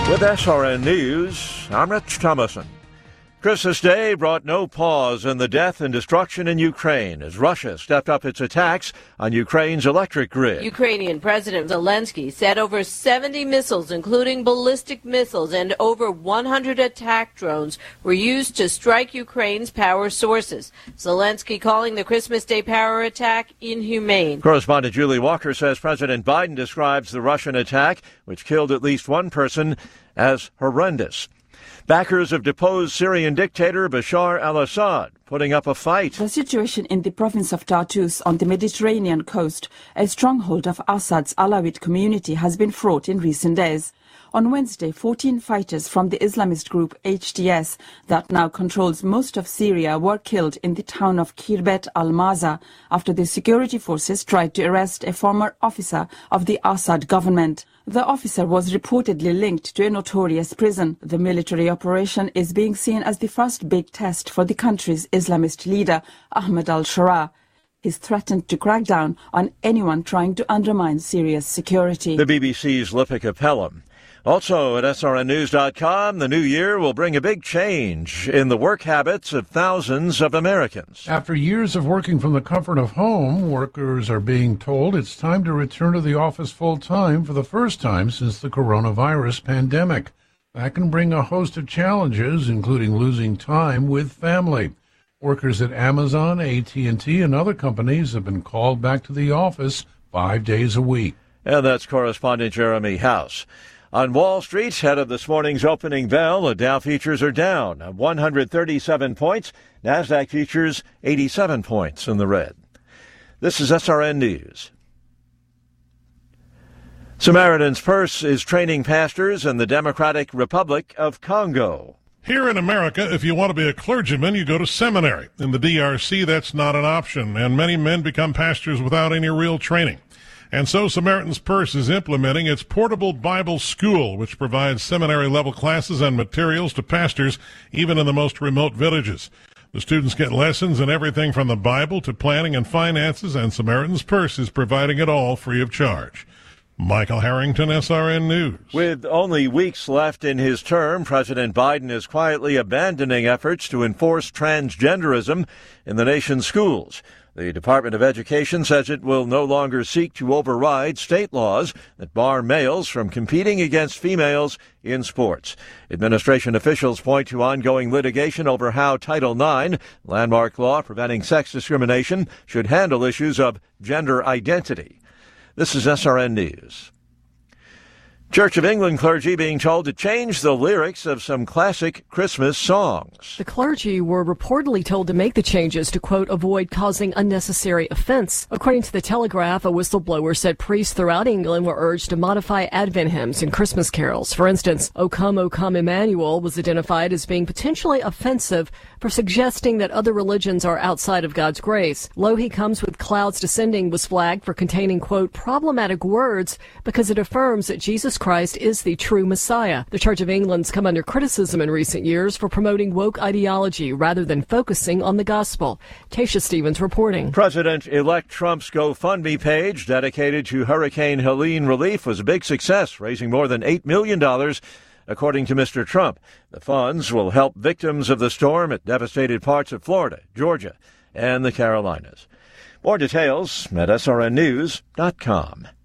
With SRN News, I'm Rich Thomason. Christmas Day brought no pause in the death and destruction in Ukraine as Russia stepped up its attacks on Ukraine's electric grid. Ukrainian President Zelensky said over 70 missiles, including ballistic missiles and over 100 attack drones, were used to strike Ukraine's power sources. Zelensky calling the Christmas Day power attack inhumane. Correspondent Julie Walker says President Biden describes the Russian attack, which killed at least one person, as horrendous. Backers of deposed Syrian dictator Bashar al-Assad putting up a fight. The situation in the province of Tartus on the Mediterranean coast, a stronghold of Assad's Alawite community, has been fraught in recent days. On Wednesday, 14 fighters from the Islamist group HTS that now controls most of Syria were killed in the town of Khirbet al-Maza after the security forces tried to arrest a former officer of the Assad government. The officer was reportedly linked to a notorious prison. The military operation is being seen as the first big test for the country's Islamist leader, Ahmed al-Sharaa. He's threatened to crack down on anyone trying to undermine Syria's security. The BBC's Lipika Pelham. Also at srnnews.com, the new year will bring a big change in the work habits of thousands of Americans. After years of working from the comfort of home, workers are being told it's time to return to the office full-time for the first time since the coronavirus pandemic. That can bring a host of challenges, including losing time with family. Workers at Amazon, AT&T, and other companies have been called back to the office 5 days a week. And that's correspondent Jeremy House. On Wall Street, ahead of this morning's opening bell, the Dow futures are down 137 points. NASDAQ futures 87 points in the red. This is SRN News. Samaritan's Purse is training pastors in the Democratic Republic of Congo. Here in America, if you want to be a clergyman, you go to seminary. In the DRC, that's not an option, and many men become pastors without any real training. And so Samaritan's Purse is implementing its portable Bible school, which provides seminary-level classes and materials to pastors, even in the most remote villages. The students get lessons in everything from the Bible to planning and finances, and Samaritan's Purse is providing it all free of charge. Michael Harrington, SRN News. With only weeks left in his term, President Biden is quietly abandoning efforts to enforce transgenderism in the nation's schools. The Department of Education says it will no longer seek to override state laws that bar males from competing against females in sports. Administration officials point to ongoing litigation over how Title IX, landmark law preventing sex discrimination, should handle issues of gender identity. This is SRN News. Church of England clergy being told to change the lyrics of some classic Christmas songs. The clergy were reportedly told to make the changes to, quote, avoid causing unnecessary offense. According to the Telegraph, a whistleblower said priests throughout England were urged to modify Advent hymns and Christmas carols. For instance, O Come, Emmanuel was identified as being potentially offensive for suggesting that other religions are outside of God's grace. Lo, He Comes with Clouds Descending was flagged for containing, quote, problematic words because it affirms that Jesus Christ is the true Messiah. The Church of England's come under criticism in recent years for promoting woke ideology rather than focusing on the gospel. Tasha Stevens reporting. President-elect Trump's GoFundMe page dedicated to Hurricane Helene relief was a big success, raising more than $8 million, according to Mr. Trump. The funds will help victims of the storm at devastated parts of Florida, Georgia, and the Carolinas. More details at srnnews.com.